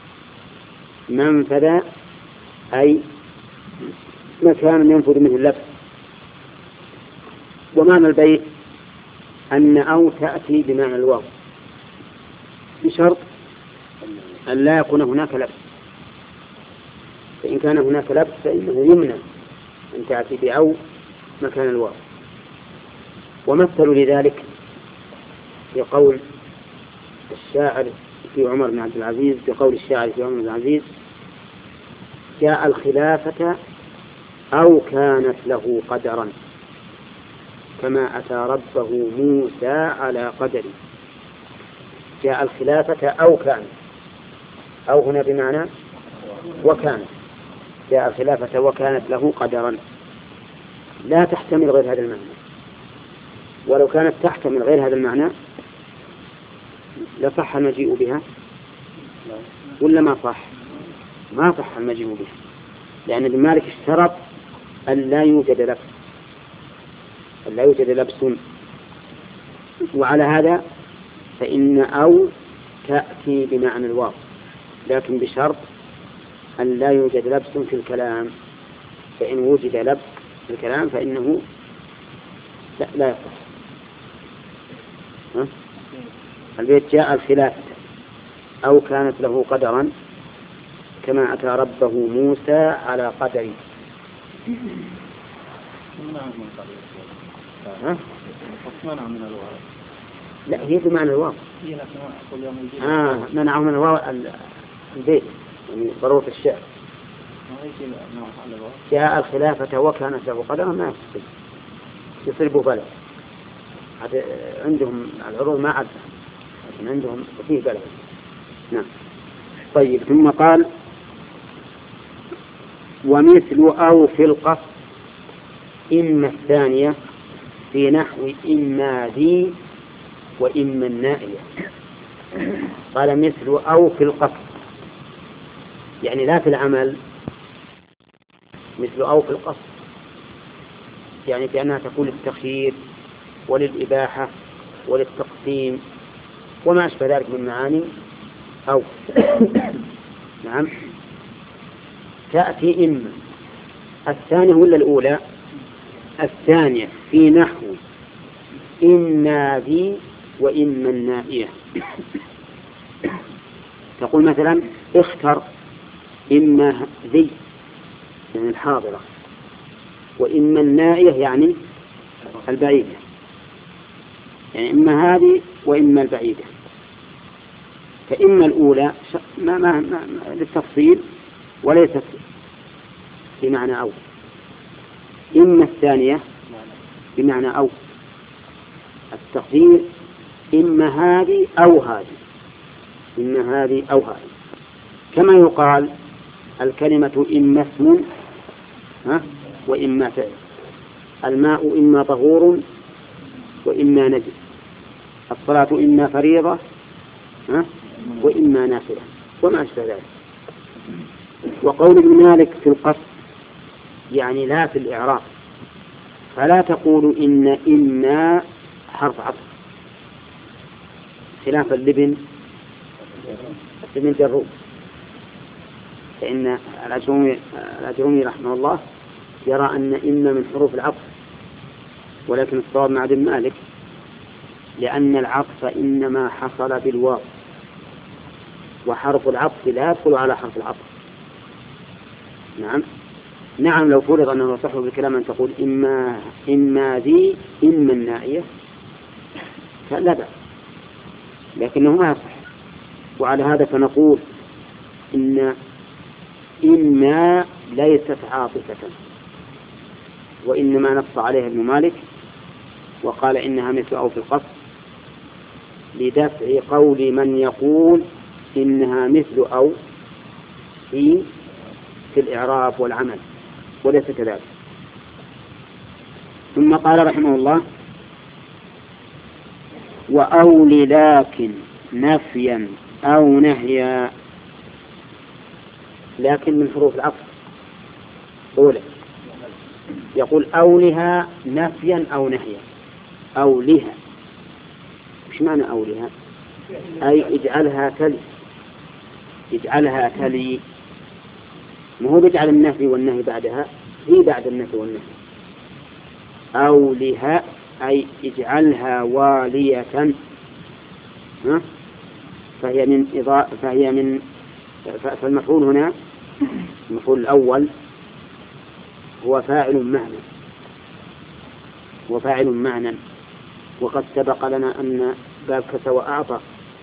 منفذ أي مكان ينفذ منه اللبس. ومعنى البيت أن أو تأتي بمعنى الواو بشرط أن لا يكون هناك لبس، فإن كان هناك لبس فإنه يمنع أن تأتي بأو مكان الواو. ومثلوا لذلك في قول الشاعر في عمر بن عبد العزيز بقول الشاعر في عمر بن عبد العزيز جاء الخلافة أو كانت له قدرا كما أتى ربه موسى على قدر. جاء الخلافة أو كانت، أو هنا بمعنى وكانت. جاء الخلافة وكانت له قدرا، لا تحتمل غير هذا المعنى. ولو كانت تحتمل غير هذا المعنى لصح المجيء بها ولا ما صح؟ ما صح المجيء بها، لأن ابن مالك اشترط أن لا يوجد لبس، أن لا يوجد لبس. وعلى هذا فإن أو تأتي بمعنى الواو، لكن بشرط أن لا يوجد لبس في الكلام. فإن وجد لبس في الكلام فإنه لا, لا يصح. البيت جاء الخلافة أو كانت له قدرا كما أتى ربه موسى على قدر. ها؟ لا هي بمعنى الواو. آه منعه من الواو البيت يعني ضرورة الشعر. جاء الخلافة وكانت له قدرا ما يصير يصير ببلد. عندهم العروض ما عدها لكن عندهم فيه بلد. نعم. طيب ثم قال ومثل أو في القصد إما الثانية في نحو إما ذي وإما النائية. قال مثل أو في القصد يعني لا في العمل، مثل أو في القصد يعني بأنها تكون للتخيير وللإباحة وللتقسيم وما أشبه ذلك من معاني أو. نعم. تأتي إما الثانية ولا الأولى؟ الثانية في نحو إما ذي وإما النائية. تقول مثلا اختر إما ذي يعني الحاضرة وإما النائية يعني البعيدة، يعني إما هذه وإما البعيدة. فإما الأولى ما ما ما للتفصيل وليست بمعنى أو. إما الثانية بمعنى أو التقدير إما هذه أو هذه، إما هذه أو هذه. كما يقال الكلمة إما اسم ها وإما فعل. الماء إما طهور وإما نجس. الصلاة إما فريضة ها وإما نافلة وما أشبه ذلك. وقول ابن مالك في القصد يعني لا في الإعراب، فلا تقول إن إما حرف عطف خلاف اللبن ابن جروب، فإن الأجرومي رحمه الله يرى أن إما من حروف العطف، ولكن الصواب مع ابن مالك لأن العطف إنما حصل بالواو، وحرف العطف لا يدخل على حرف العطف. نعم. نعم لو فرض أنه يصح بالكلام أن تقول إما إما ذي إما النائية فلا بأس، لكنه ما يصح. وعلى هذا فنقول إن إما ليست عاطفة، وإنما نص عليها ابن مالك وقال إنها مثل أو في القصد لدفع قول من يقول إنها مثل أو في في الإعراب والعمل وليس كذلك. ثم قال رحمه الله وأول لكن نفيا أو نهيا. لكن من حروف العطف أولى، يقول أولها نفيا أو نهيا. أولها مش معنى أولها؟ أي اجعلها تلي، اجعلها تلي، ما هو بيجعل النفي والنهي بعدها، هي بعد النفي والنهي. أولها أي اجعلها والية، ها؟ فهي من إضاء فهي من فالمفعول هنا المفعول الأول هو فاعل معنى، وفاعل معنى. وقد سبق لنا أن باب كسى وأعطى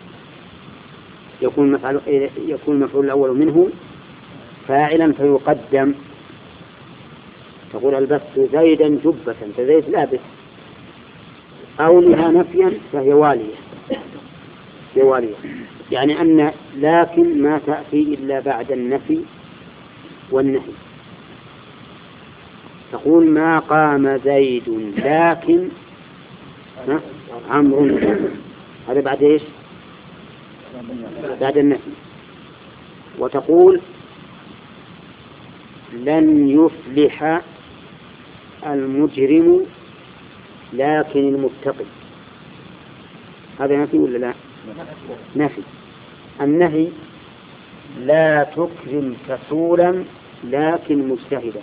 يكون مفعول يكون المفعول الأول منه فاعلا فيقدم. تقول البست زيدا جبة، فزيد لابس. أو لها نفيا فهي والية، هي والية، يعني أن لكن ما تأتي إلا بعد النفي والنهي. تقول ما قام زيد لكن عمرو، هذا بعد إيش؟ بعد النفي. وتقول لن يفلح المجرم لكن المتقي، هذا نفي ولا لا؟ نفي. النهي لا تكرم كسولا لكن مجتهدا،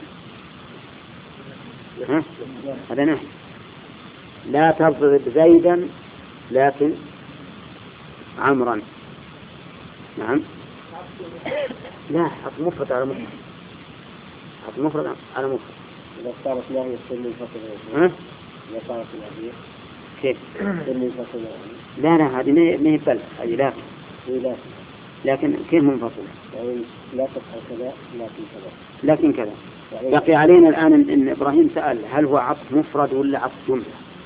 ها؟ هذا نهي. لا تضرب زيدا لكن عمرا، نعم. لا حط مفرد على مفرد، حط مفرد على مفرد. إذا صارت لا يصير منفصلة، ها؟ إذا صارت لا كيف؟ يصير منفصلة. لا لا هذه ما هي بل هذه لكن لكن لكن كيف منفصلة؟ يعني لا تفعل كذا لكن كذا لكن كذا. بقي علينا الآن إن إبراهيم سأل هل هو عطف مفرد ولا عطف جملة؟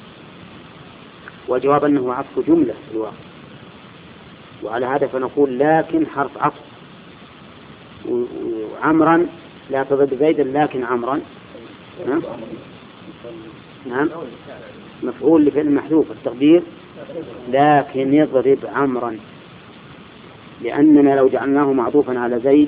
وجواب أنه عطف جملة في الواقع. وعلى هذا فنقول لكن حرف عطف، وعمرا لا تضرب زيدا لكن عمرا، نعم نعم مفعول لفعل محذوف التقدير لكن يضرب عمرا، لأننا لو جعلناه معطوفا على زيد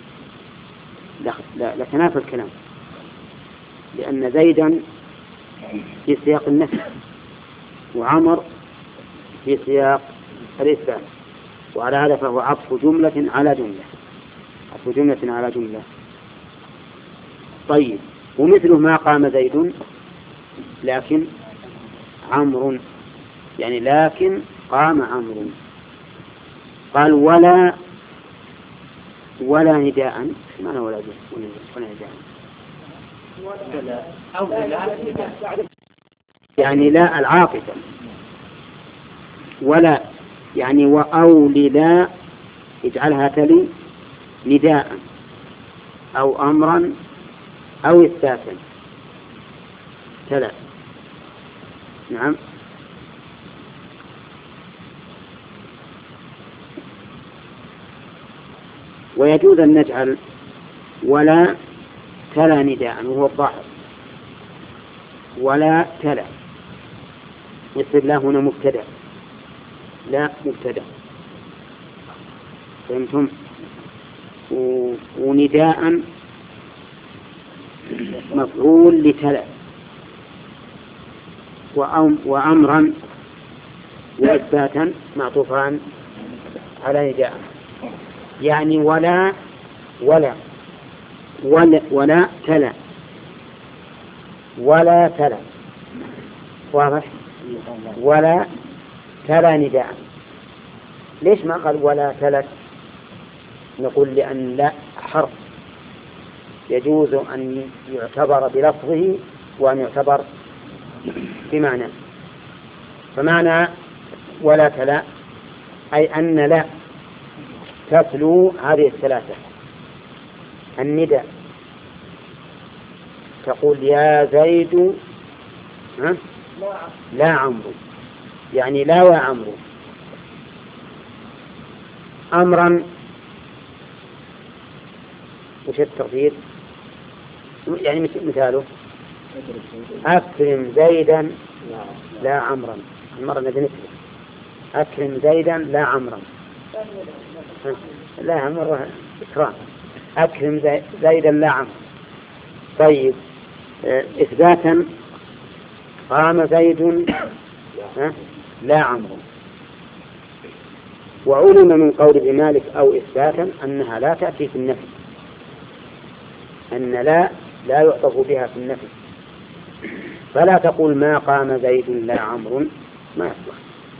لتنافى الكلام، لأن زيدا في سياق النفي وعمر في سياق الإثبات. وعلى هذا فهو عطف جملة على جملة، عطف جملة على جملة. طيب ومثله ما قام زيد لكن عمرو، يعني لكن قام عمرو. قال ولا ولا نداء، معنى ولا ولا نداء يعني لا العاطفة، ولا يعني وأولي لا اجعلها تلي نداء أو أمرا أو إثباتا تلا، نعم. ويجوز أن نجعل ولا تلا نداء وهو الظاهر، ولا تلا يصير لا هنا مبتدأ، لا مبتدأ، فهمتم؟ ونداء مفعول لتلا، وأمرا وإثباتا معطوفان على نداء. يعني ولا ولا ولا, ولا تلا ولا تلا، واضح؟ ولا تلا نداء. ليش ما قال ولا تلت؟ نقول لأن لا حرف يجوز أن يعتبر بلفظه وأن يعتبر بمعنى. فمعنى ولا تلا أي أن لا تتلو هذه الثلاثة: النداء تقول يا زيد ها؟ لا عمرو، يعني لا يا عمرو. أمرا وش التغيير؟ يعني مثاله أكرم زيدا لا عمرا. المرة نبي نكتب أكرم زيدا لا عمرا، لا مرة إكرام. أكرم زيدا لا عمرا. طيب إثباتا قام زيد لا عمرو. وعلم من قول ابن مالك أو إثباتا أنها لا تأتي في النفي، أن لا لا يعطف بها في النفي، فلا تقول ما قام زيد لا عمرو، ما يصلح.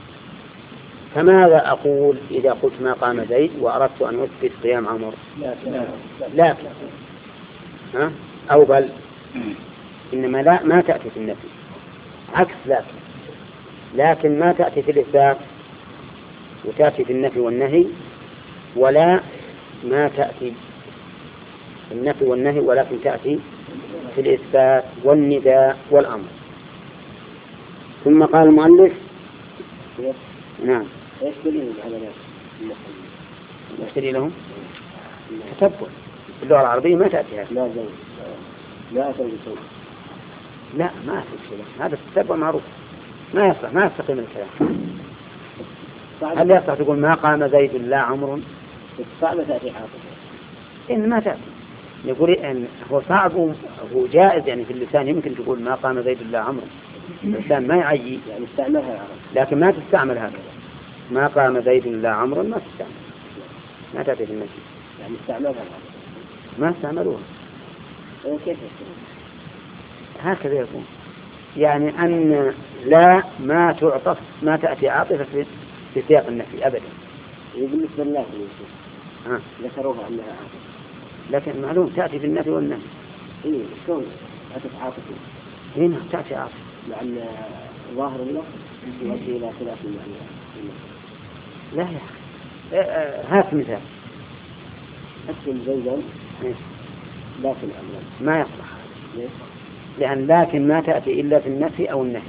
فماذا أقول إذا قلت ما قام زيد وأردت أن أثبت قيام عمرو؟ لكن ها؟ أو بل إنما لا ما تأتي في النفي، عكس لكن. لكن ما تأتي في الإثبات وتأتي في النفي والنهي، ولا ما تأتي في النفي والنهي ولكن تأتي في الإثبات والنداء والأمر. ثم قال المؤلف نعم ايش دليل على ذلك؟ ايش دليلهم؟ تتبع. اللغة العربية ما تأتي هذا. لا زي لا أتى بشيء. لا ما أتى بشيء، هذا التتبع معروف، ما يصلح، ما يستقيم الكلام. هل يصلح تقول ما قام زيد لا عمرو؟ صعب تأتي حاطب. إن ما تأتي. يقول إن هو صعب هو جائز يعني في اللسان، يمكن تقول ما قام زيد لا عمرو، اللسان ما يعيي يعني استعملها العرب، لكن ما تستعمل هكذا. ما قام زيد لا عمرو ما تستعمل، ما تأتي في النفي. يعني استعملها العرب ما استعملوها. كيف هكذا يكون، يعني أن لا ما تعطف، ما تأتي عاطفة في في سياق النفي أبدا. بالنسبة لله ها ذكروها أنها عاطفة، لكن معلوم تأتي في النفي والنهي. إيه شلون أتت عاطفة؟ هنا تأتي عاطفة لأن ظاهر الله يؤدي إلى خلاف المعنى. لا يا أخي هات مثال. أكرم زيدا لكن أمرا ما يصلح، لأن لكن ما تأتي إلا في النفي أو النهي.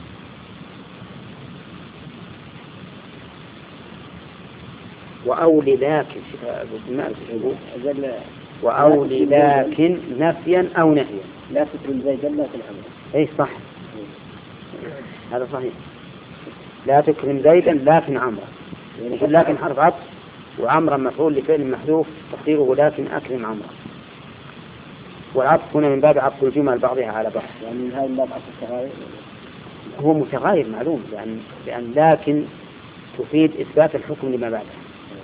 وأولي لكن وأولي لكن نفيا أو نهيا. لا تكرم زيدا لكن أمرا. أي صح، هذا صحيح. لا تكرم زيدا لكن عمرا، يقول لكن حرف عطف وعمرا مفعول لفعل محذوف تقديره لكن أكرم عمرا. والعطف هنا من باب عطف الجمل بعضها على بعض، يعني من هذا الباب عطف التغاير هو متغاير معلوم، لأن لأن لكن تفيد إثبات الحكم لما بعدها،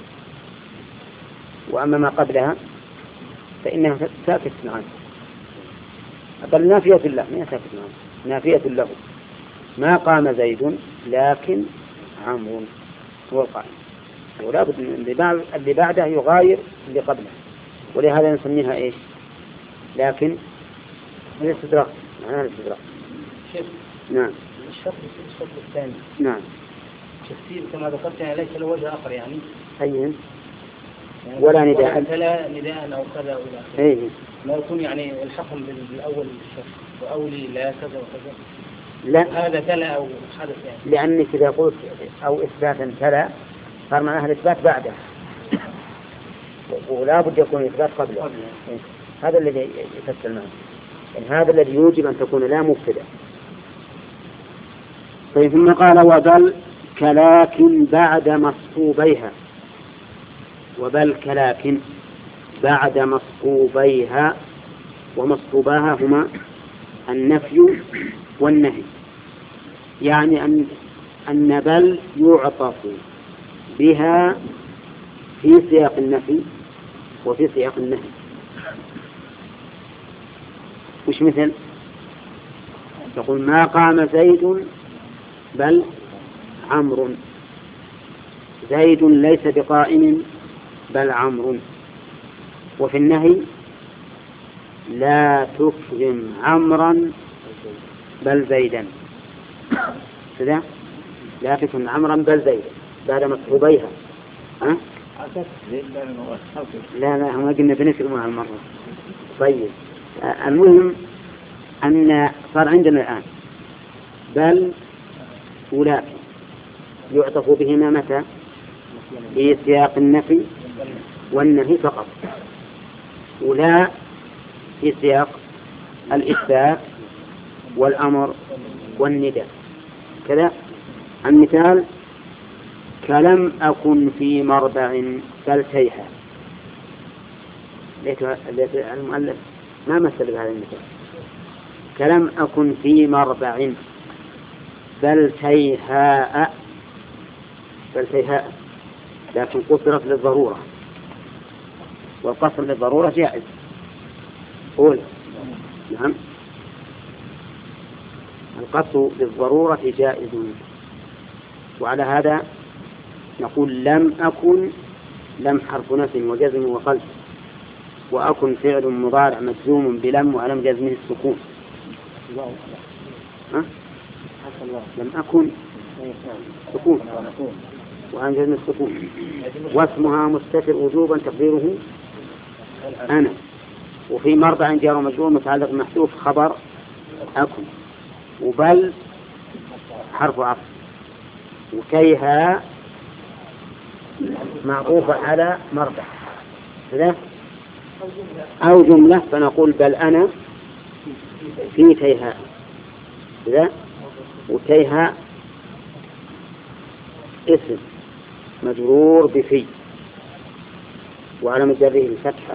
وأما ما قبلها فإنها ساكت عنه، بل نافية له، ما ساكت عنه نافية له. ما قام زيد لكن عمرو هو القائم، ولا بد اللي بعده يغاير اللي قبله، ولهذا نسميها إيش؟ لكن الاستدراك، معناها الاستدراك. نعم. الشرط الشرط الثاني. نعم. تفسير كما ذكرت يعني ليس له وجه آخر يعني. أيهن؟ ولا نداء. ولا نداء أو كذا أو لا. إيه. لا يكون يعني الحكم بالأول الشرط وأولي لا كذا وكذا. لا. هذا تلا أو حدث يعني. لأنك إذا قلت أو إثباتا تلا صار معناها الإثبات بعده، ولا بد يكون الإثبات قبله. إيه. هذا الذي يفسر معه، يعني هذا الذي يوجب أن تكون لا مبتدأ. طيب ثم قال وبل كلاكن بعد مصحوبيها، وبل كلاكن بعد مصحوبيها، ومصحوباها هما النفي والنهي، يعني أن أن بل يعطف بها في سياق النفي وفي سياق النهي. وش مثل؟ تقول ما قام زيد بل عمرو، زيد ليس بقائم بل عمرو. وفي النهي لا تكرم عمرا بل زيدا كذا، لا تكرم عمرا بل زيدا بعد مصحوبيها. ها؟ لا لا هم قلنا بنكرمها المرة. طيب المهم أن صار عندنا الآن بل ولكن يعطف بهما متى؟ في سياق النفي والنهي فقط، ولا في سياق الإثبات والأمر والنداء كذا. المثال كلم أكن في مربع بل تيها. ليت المؤلف ما مثل بهذا المثال. كلم أكن في مربع بل تيهاء بل تيهاء، لكن قصرت للضرورة، والقصر للضرورة جائز. قول نعم، القصر للضرورة جائز. وعلى هذا نقول لم أكن، لم حرف نفي وجزم وقلب، وأكن فعل مضارع مجزوم بلم وعلم جزمه السكون. ها؟ لم أكن سكون وعلم جزمه السكون، واسمها مستتر وجوبا تقديره أنا. وفي مربع جار ومجرور متعلق محذوف خبر أكن، وبل حرف عطف، وكيها معطوفة على مربع كذا أو جملة، فنقول بل أنا في كيها كذا. وكيها اسم مجرور بفي وعلى مجره الفتحة،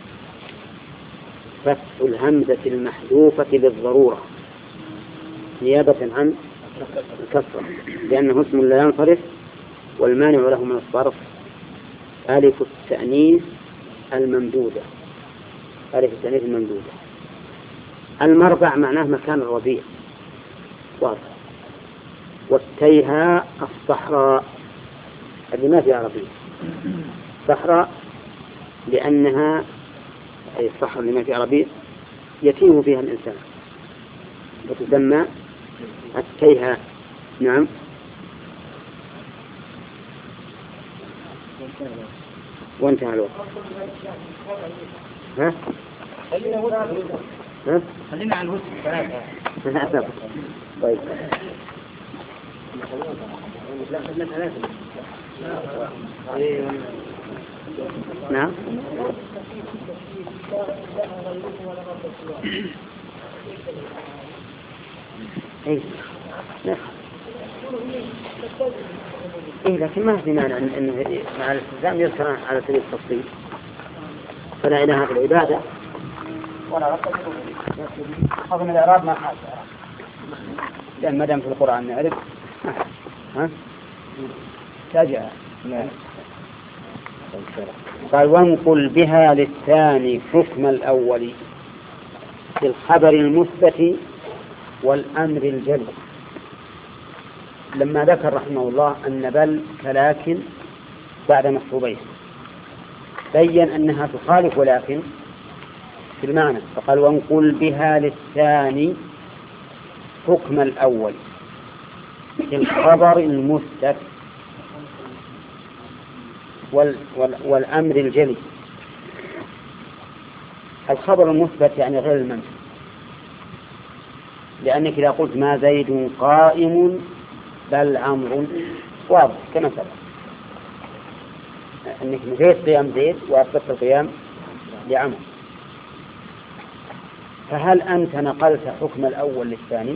فتح الهمزة المحذوفة للضرورة نيابة عن الكسرة، لأنه اسم لا ينصرف، والمانع له من الصرف ألف التأنيث الممدودة، ألف التأنيث الممدودة. المربع معناه مكان الربيع واضح. والتيها الصحراء اللي ما فيها ربيع، صحراء لأنها أي الصحراء اللي ما فيها ربيع يتيه فيها الإنسان، وتسمى التيها. نعم. وانتهى الوقت. ها؟ ها؟ خلينا على الوسط ثلاثة. طيب. نعم. إيه. إيه لكن ما في مانع أن مع الاستلزام يذكر على سبيل التفصيل، فلا إله في العبادة ولا رب حضن الإعراب ما حاجة، لأن ما دام في القرآن نعرف. ها تاجع. قال وانقل بها للثاني حكم الأول في الخبر المثبت والأمر الجلي. لما ذكر رحمه الله أن بل كلاكن بعد مصحوبيه بين أنها تخالف ولكن في المعنى، فقال وانقل بها للثاني حكم الأول في الخبر المثبت وال وال والأمر الجلي. الخبر المثبت يعني غير المنفي، لأنك إذا قلت ما زيد قائم بل عمرو واضح كما سبق أنك نفيت قيام زيد وأثبت القيام لعمرو. فهل أنت نقلت حكم الأول للثاني؟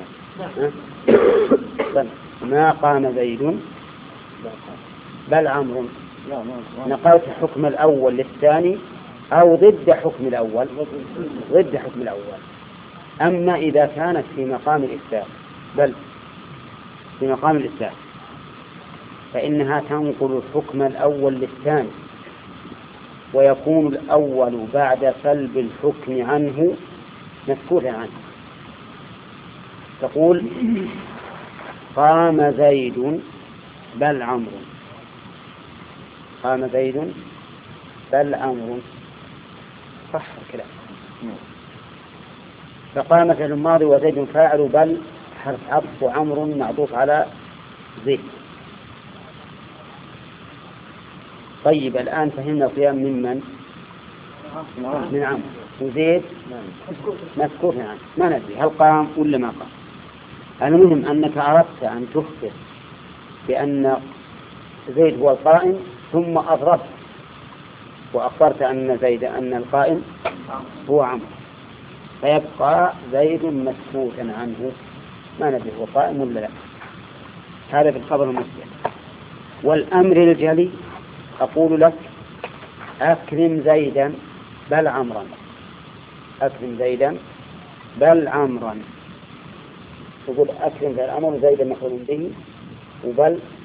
ما قام زيد بل عمرو، نقلت حكم الأول للثاني أو ضد حكم الأول؟ ضد حكم الأول. أما إذا كانت في مقام الإثبات بل في مقام الإثبات فإنها تنقل الحكم الأول للثاني، ويكون الأول بعد سلب الحكم عنه مسكوتا عنه. تقول قام زيد بل عمرو، قام زيد بل عمرو، صح الكلام. فقال مثل الماضي وزيد فاعل بل حرف عطف وعمر معطوف على زيد. طيب الآن فهمنا القيام ممن من عمرو وزيد مسكوت عنه ما ندري هل قام ولا ما قام. المهم أنك أردت أن تخبر بأن زيد هو القائم ثم أضربت وأخبرت أن زيد أن القائم هو عمرو فيبقى زيد مسكوتا عنه ما ندري هو قائم ولا لا. هذا في الخبر المسجد. والأمر الجلي أقول لك أكرم زيدا بل عمرا أكرم زيدا بل عمرا تقول أكرم زيدا عمرا زيدا مفعول به وبل